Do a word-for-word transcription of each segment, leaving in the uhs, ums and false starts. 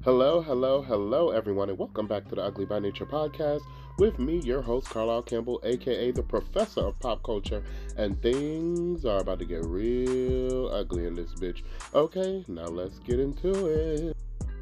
Hello, hello, hello, everyone, and welcome back to the Ugly by Nature podcast with me, your host, Carlisle Campbell, aka the Professor of Pop Culture, and things are about to get real ugly in this bitch. Okay, now let's get into it.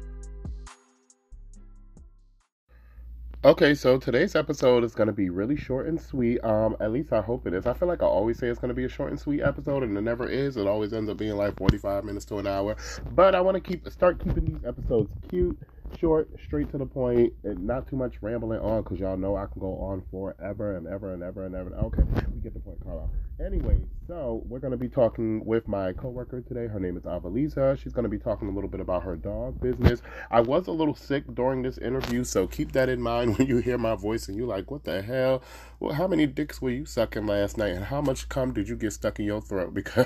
Okay, so today's episode is going to be really short and sweet. Um, at least I hope it is. I feel like I always say it's going to be a short and sweet episode, and it never is. It always ends up being like forty-five minutes to an hour. But I want to keep start keeping these episodes cute, short, straight to the point, and not too much rambling on, because y'all know I can go on forever and ever and ever and ever. Okay, we get the point, Carla. Anyway, so we're going to be talking with my coworker today. Her name is Avaliza. She's going to be talking a little bit about her dog business. I was a little sick during this interview, so keep that in mind when you hear my voice and you're like, what the hell? Well, how many dicks were you sucking last night, and how much cum did you get stuck in your throat? Because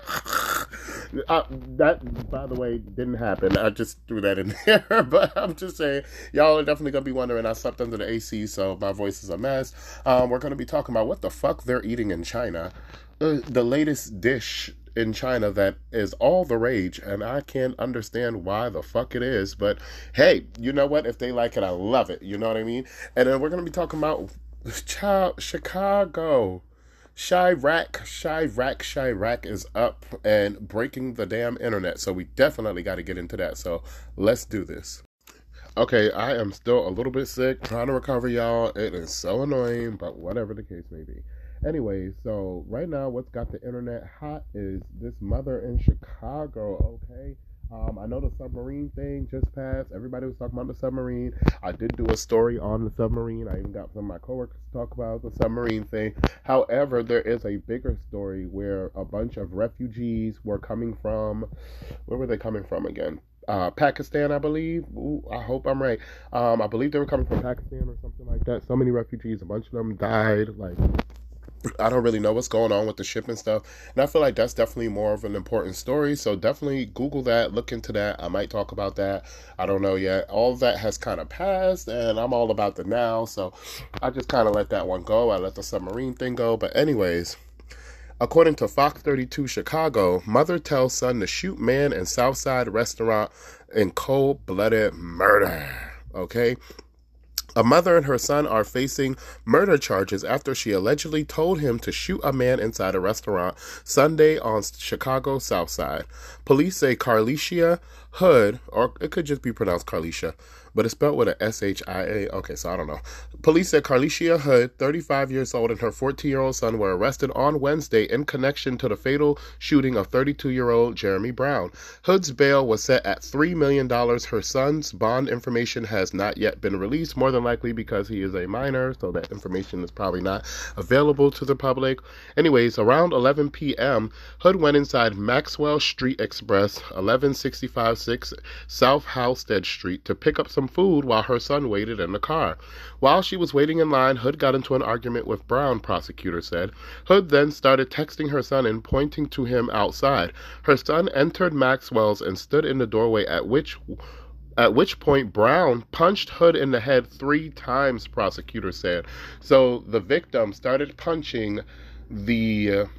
uh, that, by the way, didn't happen. I just threw that in there, but I'm just saying, y'all are definitely going to be wondering. I slept under the A C, so my voice is a mess. Um, we're going to be talking about what the fuck they're eating in China. Uh, the latest dish in China that is all the rage, and I can't understand why the fuck it is, but hey, you know what? If they like it, I love it. You know what I mean? And then we're going to be talking about Child, Chicago. Chirac, Chirac, Chirac is up and breaking the damn internet, so we definitely got to get into that, so let's do this. Okay, I am still a little bit sick, trying to recover, y'all. It is so annoying, but whatever the case may be. Anyway, so right now what's got the internet hot is this mother in Chicago, okay? Um, I know the submarine thing just passed. Everybody was talking about the submarine. I did do a story on the submarine. I even got some of my coworkers to talk about the submarine thing. However, there is a bigger story where a bunch of refugees were coming from, where were they coming from again? Uh, Pakistan, I believe. Ooh, I hope I'm right. Um, I believe they were coming from Pakistan or something like that. So many refugees, a bunch of them died. Like, I don't really know what's going on with the ship and stuff. And I feel like that's definitely more of an important story. So definitely Google that, look into that. I might talk about that. I don't know yet. All of that has kind of passed, and I'm all about the now. So I just kind of let that one go. I let the submarine thing go. But anyways, according to Fox thirty-two Chicago, mother tells son to shoot man in Southside restaurant in cold-blooded murder. Okay? A mother and her son are facing murder charges after she allegedly told him to shoot a man inside a restaurant Sunday on Chicago's South Side. Police say Carlicia Hood, or it could just be pronounced Carlicia, but it's spelled with a S H I A. Okay, so I don't know. Police said Carlicia Hood, thirty-five years old, and her fourteen-year-old son were arrested on Wednesday in connection to the fatal shooting of thirty-two-year-old Jeremy Brown. Hood's bail was set at three million dollars. Her son's bond information has not yet been released, more than likely because he is a minor, so that information is probably not available to the public. Anyways, around eleven p.m., Hood went inside Maxwell Street Express, eleven sixty-five six South Halstead Street, to pick up some food while her son waited in the car. While she was waiting in line, Hood got into an argument with Brown, prosecutors said. Hood then started texting her son and pointing to him outside. Her son entered Maxwell's and stood in the doorway, at which At which point, Brown punched Hood in the head three times, prosecutors said. So the victim started punching the, uh,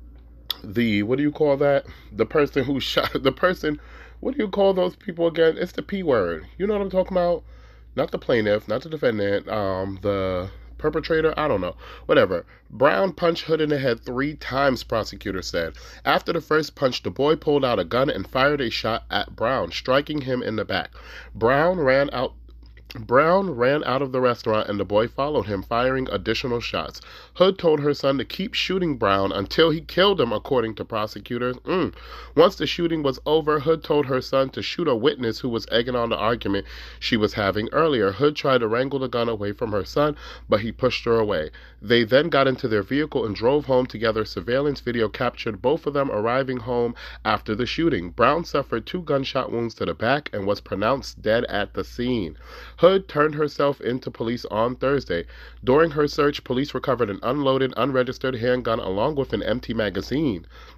the, what do you call that? The person who shot, the person, what do you call those people again? It's the P word. You know what I'm talking about? Not the plaintiff, not the defendant, um, the perpetrator, I don't know, whatever. Brown punched Hood in the head three times, prosecutors said. After the first punch, the boy pulled out a gun and fired a shot at Brown, striking him in the back. Brown ran out Brown ran out of the restaurant and the boy followed him, firing additional shots. Hood told her son to keep shooting Brown until he killed him, according to prosecutors. Mm. Once the shooting was over, Hood told her son to shoot a witness who was egging on the argument she was having earlier. Hood tried to wrangle the gun away from her son, but he pushed her away. They then got into their vehicle and drove home together. Surveillance video captured both of them arriving home after the shooting. Brown suffered two gunshot wounds to the back and was pronounced dead at the scene. Hood turned herself into police on Thursday. During her search, police recovered an unloaded, unregistered handgun along with an empty magazine.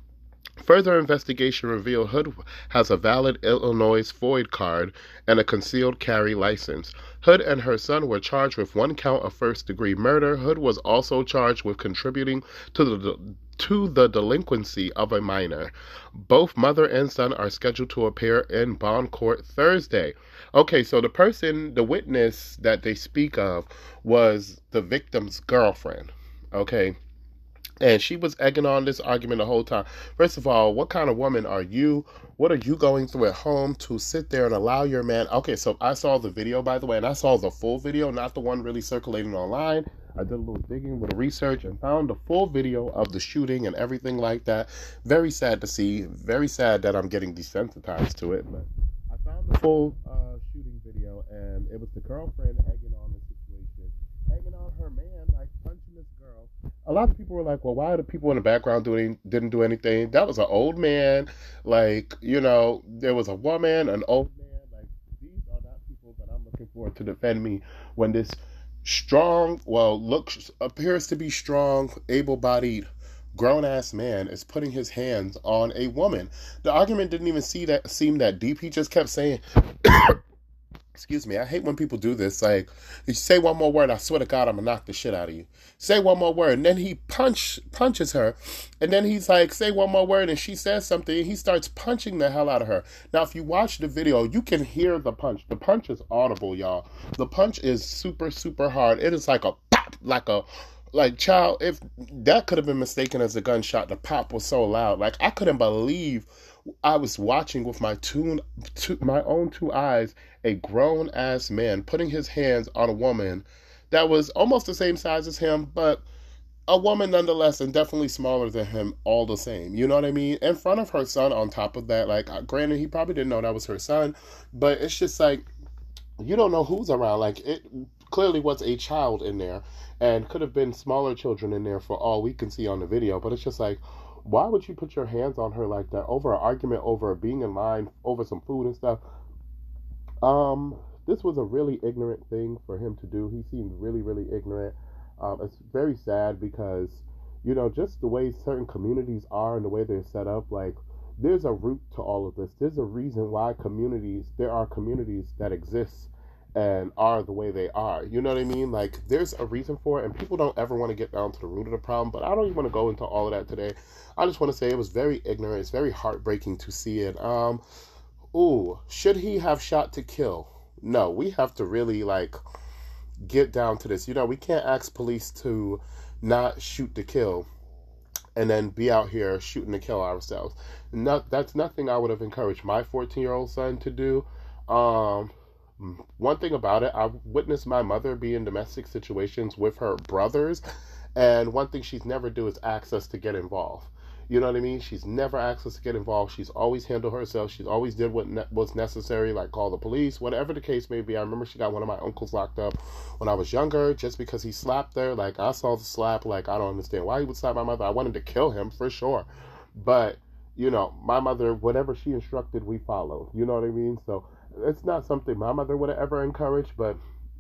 Further investigation revealed Hood has a valid Illinois FOID card and a concealed carry license. Hood and her son were charged with one count of first-degree murder. Hood was also charged with contributing to the to the delinquency of a minor. Both mother and son are scheduled to appear in bond court Thursday. Okay, so the person, the witness that they speak of was the victim's girlfriend. Okay. And she was egging on this argument the whole time. First of all, what kind of woman are you? What are you going through at home to sit there and allow your man? Okay, so I saw the video, by the way, and I saw the full video, not the one really circulating online. I did a little digging with a research and found the full video of the shooting and everything like that. Very sad to see. Very sad that I'm getting desensitized to it. But I found the full uh, shooting video, and it was the girlfriend egging on the situation, egging on her man, like punching this girl. A lot of people were like, well, why are the people in the background doing didn't do anything? That was an old man. Like, you know, there was a woman, an old man. Like, these are not people that I'm looking for to defend me when this strong, well, looks, appears to be strong, able-bodied, grown-ass man is putting his hands on a woman. The argument didn't even see that seem that deep. He just kept saying... Excuse me, I hate when people do this. Like, you say one more word, I swear to God, I'm gonna knock the shit out of you. Say one more word, and then he punch punches her, and then he's like, say one more word, and she says something, and he starts punching the hell out of her. Now, if you watch the video, you can hear the punch. The punch is audible, y'all. The punch is super, super hard. It is like a pop, like a... Like, child, if that could have been mistaken as a gunshot, the pop was so loud. Like, I couldn't believe I was watching with my two, two my own two eyes a grown-ass man putting his hands on a woman that was almost the same size as him, but a woman nonetheless, and definitely smaller than him all the same. You know what I mean? In front of her son on top of that. Like, granted, he probably didn't know that was her son, but it's just like, you don't know who's around. Like, it clearly was a child in there, and could have been smaller children in there for all we can see on the video, but it's just like, why would you put your hands on her like that over an argument, over being in line, over some food and stuff? Um, this was a really ignorant thing for him to do. He seemed really, really ignorant. Um, it's very sad because, you know, just the way certain communities are and the way they're set up, like, there's a root to all of this. There's a reason why communities, there are communities that exist and are the way they are. You know what I mean? Like, there's a reason for it, and people don't ever want to get down to the root of the problem, but I don't even want to go into all of that today. I just want to say it was very ignorant. It's very heartbreaking to see it. Um, ooh, should he have shot to kill? No, we have to really, like, get down to this. You know, we can't ask police to not shoot to kill and then be out here shooting to kill ourselves. No, that's nothing I would have encouraged my fourteen-year-old son to do. Um... One thing about it, I've witnessed my mother be in domestic situations with her brothers, and one thing she's never do is ask us to get involved. You know what I mean? She's never asked us to get involved. She's always handled herself. She's always did what ne- was necessary, like call the police, whatever the case may be. I remember she got one of my uncles locked up when I was younger just because he slapped her. Like, I saw the slap. Like, I don't understand why he would slap my mother. I wanted to kill him for sure. But, you know, my mother, whatever she instructed, we followed. You know what I mean? So it's not something my mother would have ever encouraged, but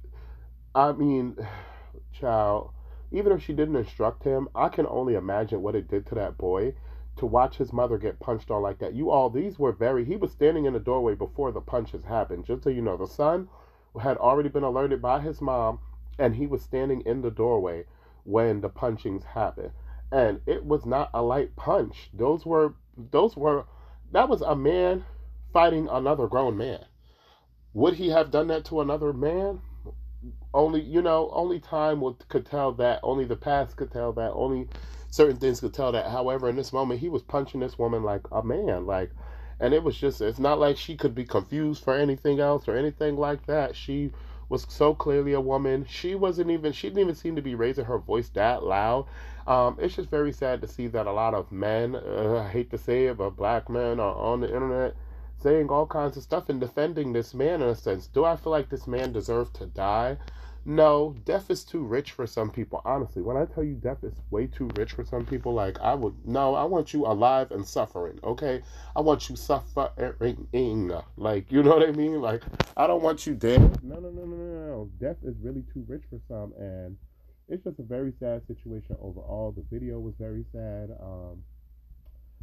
I mean, child, even if she didn't instruct him, I can only imagine what it did to that boy to watch his mother get punched on like that. You all, these were very, he was standing in the doorway before the punches happened. Just so you know, the son had already been alerted by his mom, and he was standing in the doorway when the punchings happened. And it was not a light punch. Those were, those were, that was a man fighting another grown man. Would he have done that to another man? Only, you know, only time would, could tell that. Only the past could tell that. Only certain things could tell that. However, in this moment, he was punching this woman like a man. Like, and it was just, it's not like she could be confused for anything else or anything like that. She was so clearly a woman. She wasn't even, she didn't even seem to be raising her voice that loud. Um, it's just very sad to see that a lot of men, uh, I hate to say it, but black men are on the internet saying all kinds of stuff and defending this man in a sense. Do I feel like this man deserved to die? No, death is too rich for some people. Honestly, when I tell you death is way too rich for some people, like, I would, no, I want you alive and suffering, okay? I want you suffering, like, you know what I mean? Like, I don't want you dead. No, no, no, no, no, no. Death is really too rich for some, and it's just a very sad situation overall. The video was very sad. Um,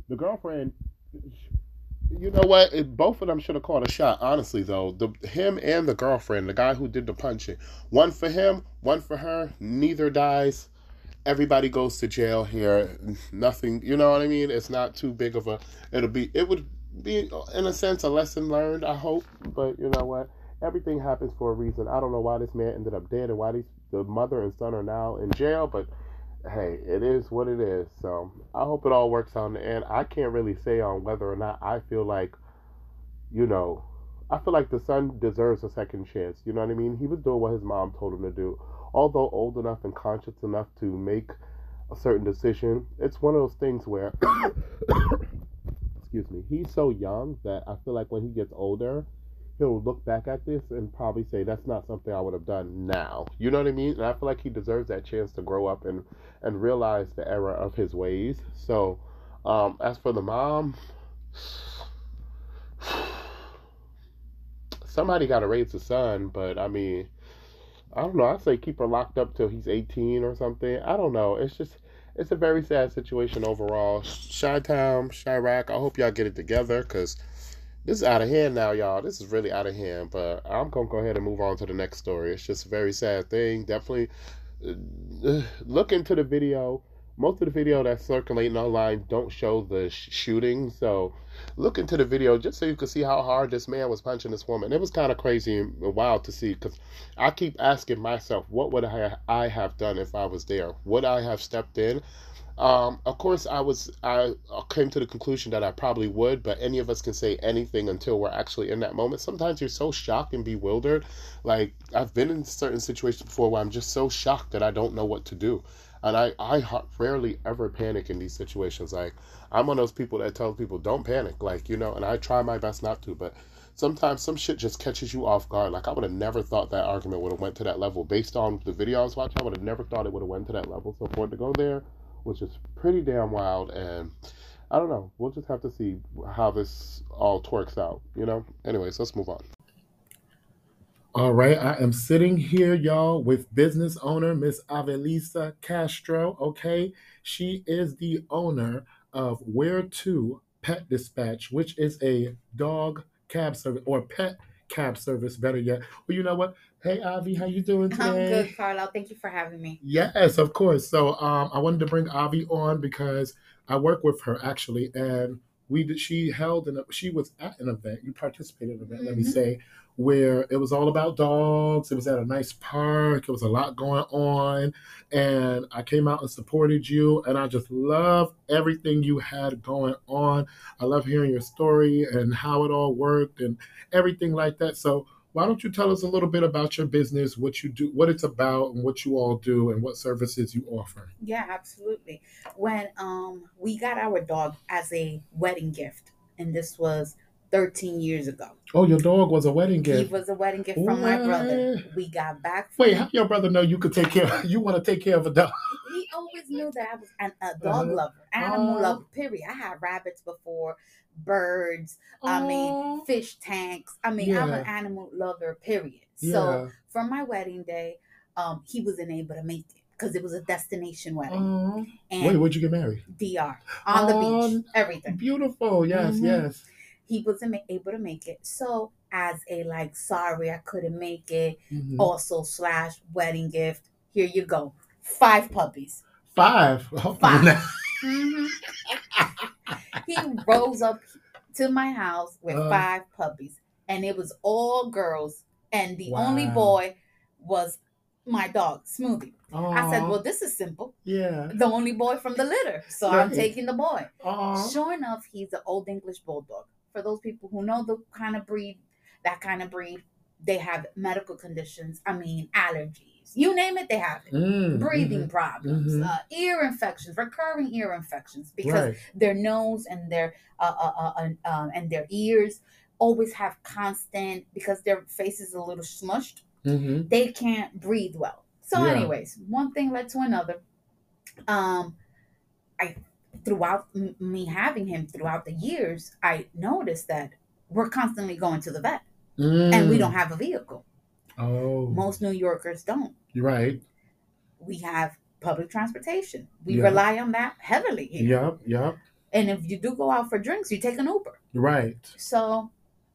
The girlfriend, you know what? It, both of them should have called a shot. Honestly, though, the him and the girlfriend, the guy who did the punching, one for him, one for her. Neither dies. Everybody goes to jail here. Nothing, you know what I mean? It's not too big of a. It'll be. It would be, in a sense, a lesson learned. I hope, but you know what? Everything happens for a reason. I don't know why this man ended up dead and why these the mother and son are now in jail, but hey, it is what it is. So I hope it all works out in the end. I can't really say on whether or not I feel like, you know, I feel like the son deserves a second chance. You know what I mean? He was doing what his mom told him to do. Although old enough and conscious enough to make a certain decision, it's one of those things where, excuse me, he's so young that I feel like when he gets older, he'll look back at this and probably say that's not something I would have done now. You know what I mean? And I feel like he deserves that chance to grow up and and realize the error of his ways. So, um, as for the mom, somebody got to raise the son, but I mean, I don't know. I say keep her locked up till he's eighteen or something. I don't know. It's just, it's a very sad situation overall. Chi-Town, Chirac, I hope y'all get it together because this is out of hand now, y'all. This is really out of hand. But I'm going to go ahead and move on to the next story. It's just a very sad thing. Definitely uh, look into the video. Most of the video that's circulating online don't show the sh- shooting. So look into the video just so you can see how hard this man was punching this woman. It was kind of crazy and wild to see because I keep asking myself, what would I, I have done if I was there? Would I have stepped in? Um, of course, I was. I came to the conclusion that I probably would, but any of us can say anything until we're actually in that moment. Sometimes you're so shocked and bewildered. Like I've been in certain situations before where I'm just so shocked that I don't know what to do, and I I rarely ever panic in these situations. Like I'm one of those people that tells people don't panic, like you know, and I try my best not to, but sometimes some shit just catches you off guard. Like I would have never thought that argument would have went to that level based on the video I was watching. I would have never thought it would have went to that level. So for it to go there, which is pretty damn wild, and I don't know. We'll just have to see how this all twerks out, you know? Anyways, let's move on. All right, I am sitting here, y'all, with business owner Miss Avelisa Castro, okay? She is the owner of Where To Pet Dispatch, which is a dog cab service, or pet cab service, better yet. Well, you know what? Hey, Avi, how you doing today? I'm good, Carlo. Thank you for having me. Yes, of course. So um, I wanted to bring Avi on because I work with her actually, and we did, she held an she was at an event. You participated in an event, let me Mhm. say, where it was all about dogs. It was at a nice park. It was a lot going on, and I came out and supported you. And I just love everything you had going on. I love hearing your story and how it all worked and everything like that. So why don't you tell us a little bit about your business, what you do, what it's about, and what you all do, and what services you offer? Yeah, absolutely. When um we got our dog as a wedding gift, and this was thirteen years ago. Oh, your dog was a wedding He gift. was a wedding gift from my brother. What? We got back Wait, from how your brother know you could take care? You want to take care of a dog? he always knew that I was an, a dog Uh-huh. lover, animal Oh, lover, period. I had rabbits before, birds, I mean, oh, fish tanks. I mean, I'm an yeah, animal lover, period. So yeah. for my wedding day, um, he wasn't able to make it because it was a destination wedding. Oh, wait, And where'd you get married? D R on the beach, Oh, everything. beautiful. Yes, hmm yes. He wasn't ma- able to make it. So as a like, sorry, I couldn't make it. hmm Also slash wedding gift. Here you go, five puppies. Five. Oh, Five. hmm He rose up to my house with uh, five puppies, and it was all girls, and the only wow. boy was my dog, Smoothie. I said, Oh, well, this is simple. yeah. The only boy from the litter. So I'm Right. taking the boy. Oh, Sure enough, he's an old English bulldog. For those people who know the kind of breed, that kind of breed, they have medical conditions. I mean, allergies. You name it, they have it. mm, Breathing mhm, problems, mhm. uh, ear infections, recurring ear infections, because Right. their nose and their uh, uh, uh, uh, um, and their ears always have constant, because their face is a little smushed. hmm They can't breathe well. So, Yeah. anyways, one thing led to another. Um, I throughout m- me having him throughout the years, I noticed that we're constantly going to the vet, and we don't Mm. have a vehicle. Oh, Most New Yorkers don't. you're right. We have public transportation. We Yeah. rely on that heavily here. Yep. Yep. And if you do go out for drinks, you take an Uber. Right. So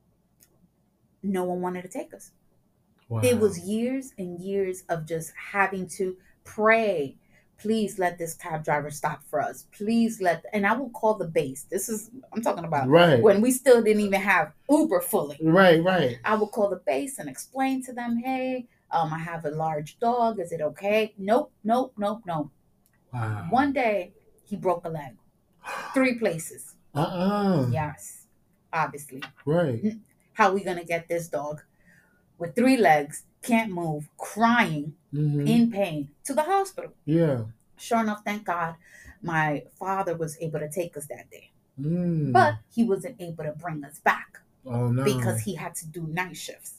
no one wanted to take us. Wow. It was years and years of just having to pray. Please let this cab driver stop for us. Please let, and I will call the base. This is, I'm talking about Right. when we still didn't even have Uber fully. Right, right. I will call the base and explain to them, hey, um, I have a large dog. Is it okay? Nope, nope, nope, nope. Wow. One day, he broke a leg. Three places. Uh-uh. Yes, obviously. Right. How are we going to get this dog with three legs, can't move, crying, mm-hmm. in pain, to the hospital? Yeah. Sure enough, thank God, my father was able to take us that day. Mm. But he wasn't able to bring us back. Oh, no. Because he had to do night shifts.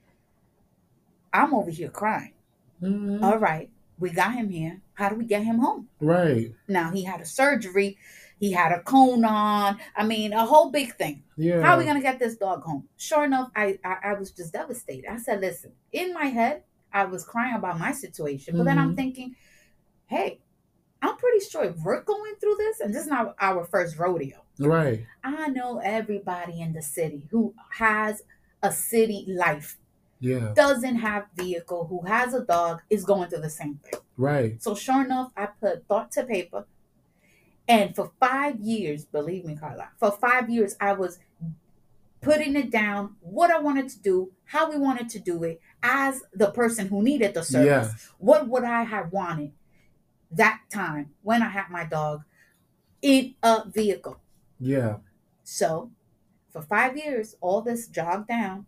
I'm over here crying. Mm-hmm. All right, we got him here. How do we get him home? Right. Now, he had a surgery. He had a cone on. I mean, a whole big thing. Yeah. How are we going to get this dog home? Sure enough, I, I, I was just devastated. I said, listen, in my head, I was crying about my situation. But mm-hmm. then I'm thinking, hey, I'm pretty sure if we're going through this, and this is not our first rodeo. Right. I know everybody in the city who has a city life. Yeah. Doesn't have vehicle, who has a dog, is going through the same thing. Right. So sure enough, I put thought to paper. And for five years, believe me, Carla, for five years, I was putting it down, what I wanted to do, how we wanted to do it, as the person who needed the service. Yes. What would I have wanted that time when I had my dog in a vehicle? Yeah. So for five years, all this jogged down.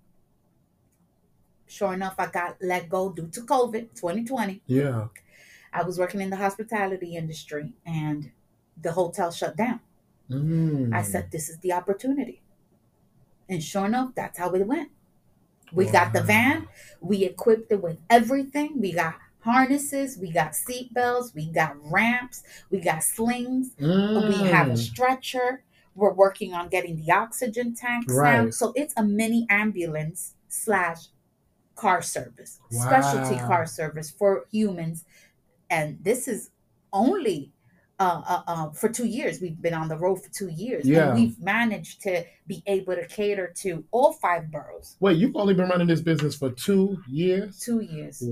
Sure enough, I got let go due to COVID, twenty twenty. Yeah. I was working in the hospitality industry and the hotel shut down. Mm. I said, this is the opportunity. And sure enough, that's how it went. We Wow. got the van. We equipped it with everything. We got harnesses. We got seat belts. We got ramps. We got slings. Mm. We have a stretcher. We're working on getting the oxygen tanks Right. out. So it's a mini ambulance slash car service, Wow. specialty car service for humans. And this is only uh, uh, uh, for two years. We've been on the road for two years. Yeah. And we've managed to be able to cater to all five boroughs. Wait, you've only been running this business for two years? Two years.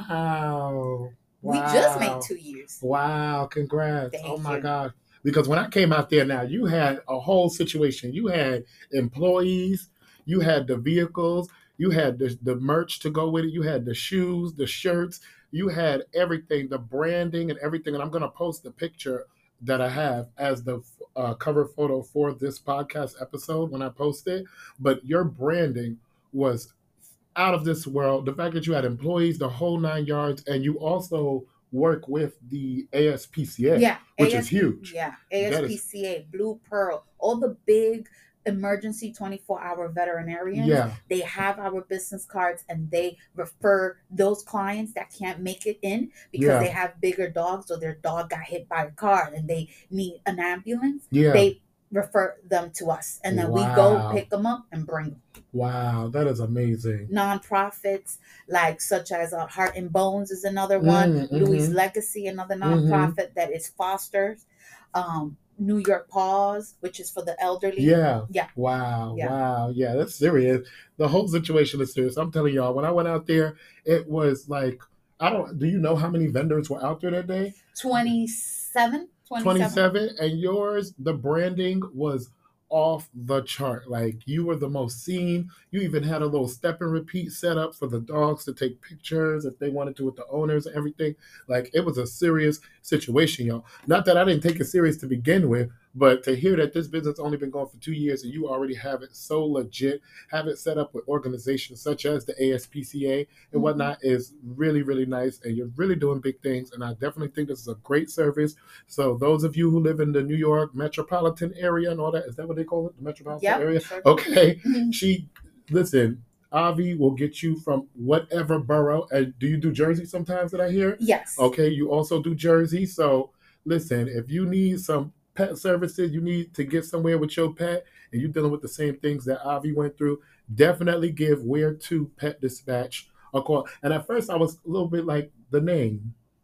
Wow. We wow. just made two years. Wow. Congrats. Thank oh, my you. God. Because when I came out there now, you had a whole situation. You had employees. You had the vehicles. You had the, the merch to go with it. You had the shoes, the shirts. You had everything, the branding and everything. And I'm going to post the picture that I have as the uh, cover photo for this podcast episode when I post it. But your branding was out of this world. The fact that you had employees, the whole nine yards, and you also work with the A S P C A, yeah, which A S- is huge. Yeah, A S P C A, is- Blue Pearl, all the big emergency twenty-four hour veterinarians. Yeah. They have our business cards and they refer those clients that can't make it in because Yeah. they have bigger dogs or their dog got hit by a car and they need an ambulance. Yeah. They refer them to us and then Wow. we go pick them up and bring them. Wow, that is amazing. Nonprofits like such as uh, Heart and Bones is another one. Mm, Louis mhm. Legacy, another nonprofit Mhm. that is fosters. Um, New York Paws, which is for the elderly. Yeah. Yeah. Wow. Yeah. Wow. Yeah, that's serious. The whole situation is serious. I'm telling y'all, when I went out there, it was like, I don't, do you know how many vendors were out there that day? twenty-seven. twenty-seven. And yours, the branding was off the chart. Like, you were the most seen. You even had a little step and repeat set up for the dogs to take pictures if they wanted to with the owners and everything. Like, it was a serious situation, y'all. Not that I didn't take it serious to begin with, but to hear that this business only been going for two years and you already have it so legit, have it set up with organizations such as the A S P C A and Mhm. whatnot is really, really nice. And you're really doing big things. And I definitely think this is a great service. So those of you who live in the New York metropolitan area and all that, is that what they call it? The metropolitan Yep, area? sure. Okay. Mhm. She, listen, Avi will get you from whatever borough. And do you do Jersey sometimes that I hear? Yes. Okay. You also do Jersey. So listen, if you need some pet services, you need to get somewhere with your pet and you're dealing with the same things that Avi went through, definitely give Where To Pet Dispatch a call. And at first I was a little bit like, the name,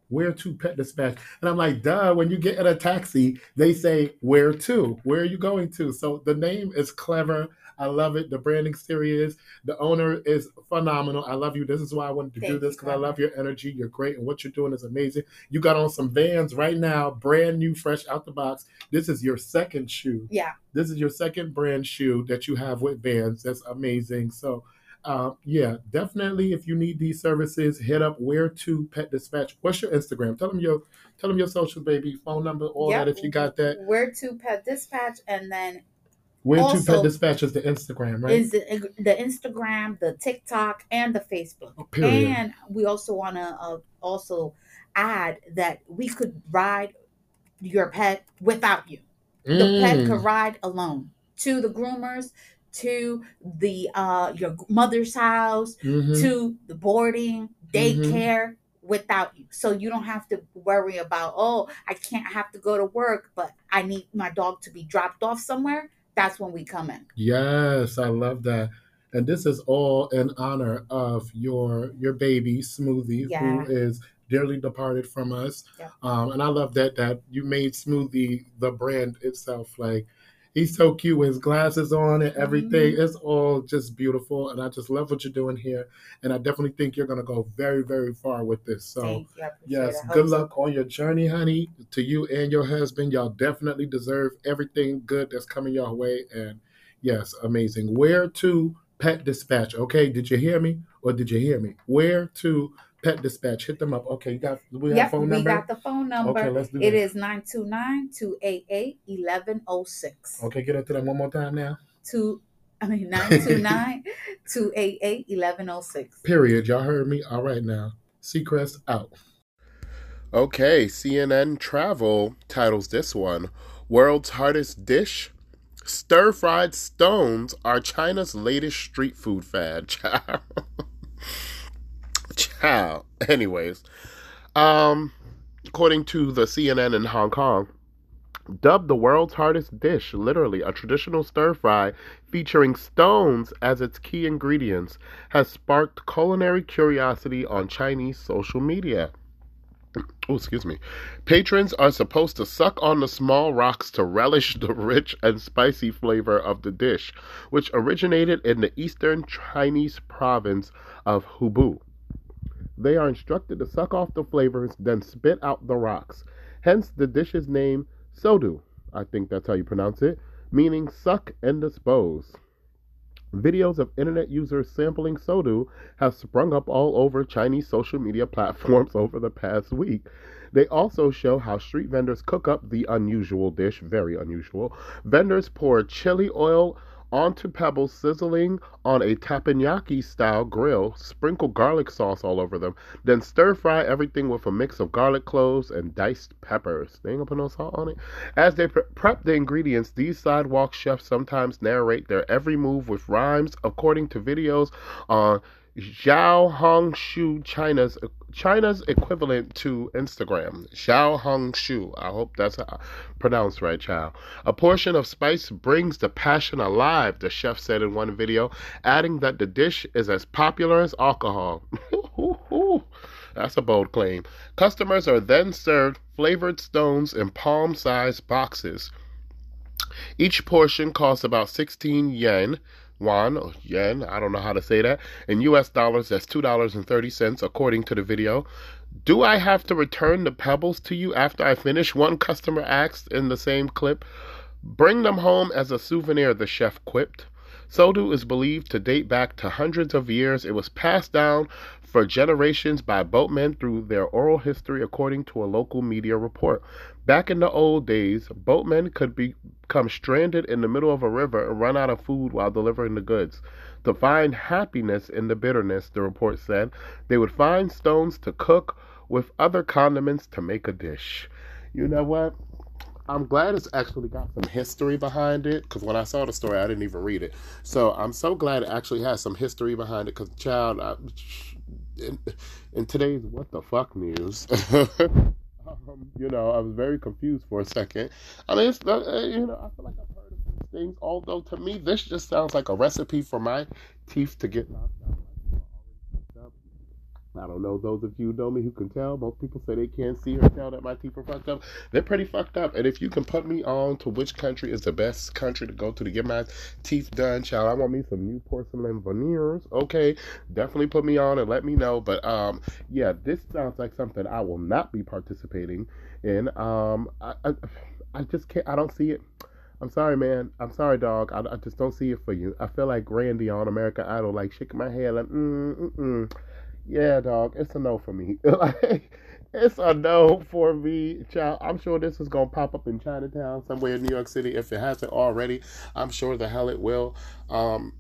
Where to Pet Dispatch? And I'm like, duh, when you get in a taxi, they say, where to? Where are you going to? So the name is clever. I love it. The branding serious. The owner is phenomenal. I love you. This is why I wanted to do Thank this you, because I love Carla. your energy. You're great. And what you're doing is amazing. You got on some Vans right now, brand new, fresh out the box. This is your second shoe. Yeah. This is your second brand shoe that you have with Vans. That's amazing. So, uh, yeah, definitely. If you need these services, hit up Where to Pet Dispatch. What's your Instagram? Tell them your tell them your socials, baby, phone number, all Yep. that. If you got that, Where to Pet Dispatch, and then Where to also Pet Dispatch is the Instagram, right? is the, the Instagram, the TikTok, and the Facebook. Oh, period. And we also want to uh, also add that we could ride your pet without you. The pet Mm. could ride alone to the groomers, to the uh your mother's house, Mhm. to the boarding, Mhm. daycare without you. So you don't have to worry about, oh, I can't have to go to work, but I need my dog to be dropped off somewhere. That's when we come in. Yes, I love that. And this is all in honor of your your baby Smoothie, Yeah. who is dearly departed from us. Yeah. Um, and I love that that you made Smoothie the brand itself. Like he's so cute with his glasses on and everything. Mhm. It's all just beautiful, and I just love what you're doing here. And I definitely think you're gonna go very, very far with this. So Thank you. I appreciate yes, it. I good hope so. luck on your journey, honey. To you and your husband, y'all definitely deserve everything good that's coming your way. And yes, amazing. Where to Pet Dispatch? Okay, did you hear me or did you hear me? Where to Pet Dispatch? Hit them up. Okay, you got we have Yep, phone we number. got the phone number. Okay, let's do It that. is nine two nine, two eight eight, one one zero six. Okay, get into that one more time now. Two, I mean nine two nine, two eight eight, one one zero six. Period. Y'all heard me. All right now. Seacrest out. Okay, C N N Travel titles this one World's Hardest Dish. Stir fried stones are China's latest street food fad. Ciao. Ciao. Anyways, um, according to the C N N in Hong Kong, dubbed the world's hardest dish, literally a traditional stir fry featuring stones as its key ingredients, has sparked culinary curiosity on Chinese social media. Oh, excuse me. Patrons are supposed to suck on the small rocks to relish the rich and spicy flavor of the dish, which originated in the eastern Chinese province of Hubei. They are instructed to suck off the flavors, then spit out the rocks. Hence the dish's name, sodu. I think that's how you pronounce it, meaning suck and dispose. Videos of internet users sampling sodu have sprung up all over Chinese social media platforms over the past week. They also show how street vendors cook up the unusual dish, very unusual. Vendors pour chili oil onto pebbles sizzling on a teppanyaki-style grill, sprinkle garlic sauce all over them, then stir-fry everything with a mix of garlic cloves and diced peppers. They ain't gonna put no salt on it. As they pre- prep the ingredients, these sidewalk chefs sometimes narrate their every move with rhymes, according to videos on Xiaohongshu, China's China's equivalent to Instagram. Xiaohongshu. I hope that's how pronounced right, child. A portion of spice brings the passion alive, the chef said in one video, adding that the dish is as popular as alcohol. That's a bold claim. Customers are then served flavored stones in palm-sized boxes. Each portion costs about sixteen yen. Won or yen, I don't know how to say that. In U S dollars, that's two dollars and thirty cents, according to the video. Do I have to return the pebbles to you after I finish? One customer asked in the same clip. Bring them home as a souvenir, the chef quipped. Sodu is believed to date back to hundreds of years. It was passed down for generations by boatmen through their oral history, according to a local media report. Back in the old days, boatmen could be, become stranded in the middle of a river and run out of food while delivering the goods. To find happiness in the bitterness, the report said, they would find stones to cook with other condiments to make a dish. You know what? I'm glad it's actually got some history behind it, because when I saw the story, I didn't even read it. So I'm so glad it actually has some history behind it, because, child, I, in, in today's what the fuck news, um, you know, I was very confused for a second. I mean, it's, uh, you know, I feel like I've heard of these things, although to me, this just sounds like a recipe for my teeth to get knocked out. I don't know those of you who know me who can tell. Most people say they can't see or tell that my teeth are fucked up. They're pretty fucked up. And if you can put me on to which country is the best country to go to to get my teeth done, child, I want me some new porcelain veneers. Okay, definitely put me on and let me know. But um, yeah, this sounds like something I will not be participating in. Um, I, I, I just can't. I don't see it. I'm sorry, man. I'm sorry, dog. I, I just don't see it for you. I feel like Randy on American Idol, like shaking my head, like mm mm mm. Yeah, dog, it's a no for me. Like, it's a no for me, child. I'm sure this is gonna pop up in Chinatown somewhere in New York City. If it hasn't already, I'm sure the hell it will. Um,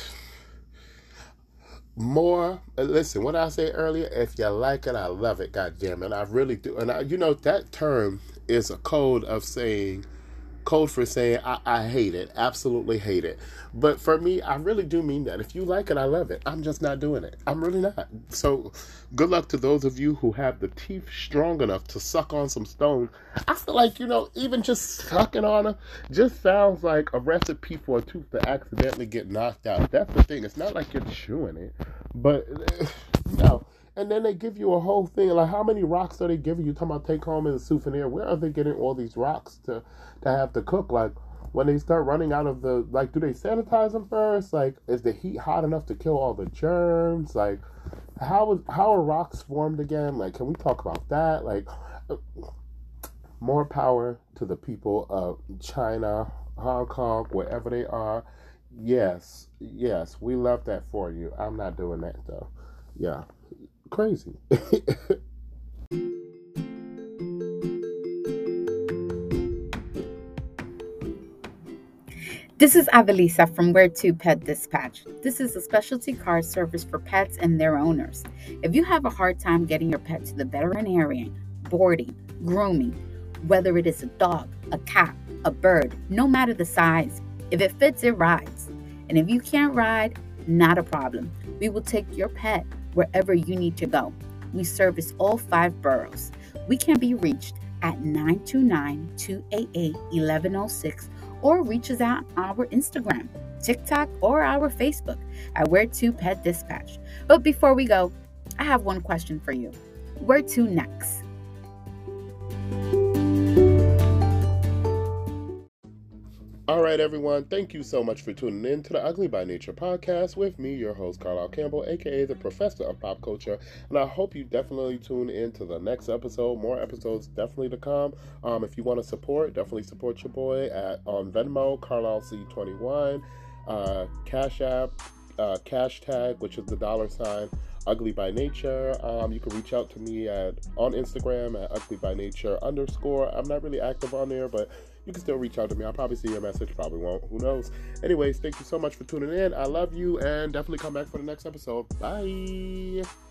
more. Listen, what I said earlier. If you like it, I love it. God damn it, I really do. And I, you know that term is a code of saying. Code for saying I, I hate it, absolutely hate it. But for me, I really do mean that. If you like it, I love it. I'm just not doing it. I'm really not. So good luck to those of you who have the teeth strong enough to suck on some stones. I feel like, you know, even just sucking on them just sounds like a recipe for a tooth to accidentally get knocked out. That's the thing. It's not like you're chewing it, but no. And then they give you a whole thing. Like, how many rocks are they giving you? Talking about take home as a souvenir. Where are they getting all these rocks to, to have to cook? Like, when they start running out of the, like, do they sanitize them first? Like, is the heat hot enough to kill all the germs? Like, how is how are rocks formed again? Like, can we talk about that? Like, more power to the people of China, Hong Kong, wherever they are. Yes, yes, we love that for you. I'm not doing that, though. Yeah. Crazy. This is Avelisa from Where To Pet Dispatch. This is a specialty car service for pets and their owners. If you have a hard time getting your pet to the veterinarian, boarding, grooming, whether it is a dog, a cat, a bird, no matter the size, if it fits, it rides. And if you can't ride, not a problem. We will take your pet wherever you need to go. We service all five boroughs. We can be reached at nine two nine, two eight eight, one one zero six or reach us out on our Instagram, TikTok, or our Facebook at Where To Pet Dispatch. But before we go, I have one question for you. Where to next? All right, everyone. Thank you so much for tuning in to the Ugly by Nature podcast with me, your host, Carlisle Campbell, aka the Professor of Pop Culture. And I hope you definitely tune in to the next episode. More episodes definitely to come. Um, if you want to support, definitely support your boy at on Venmo, Carlisle C twenty-one, uh, Cash App, uh, Cash Tag, which is the dollar sign, Ugly by Nature. Um, you can reach out to me at on Instagram at Ugly by Nature underscore. I'm not really active on there, but you can still reach out to me. I'll probably see your message, probably won't. Who knows? Anyways, thank you so much for tuning in. I love you, and definitely come back for the next episode. Bye.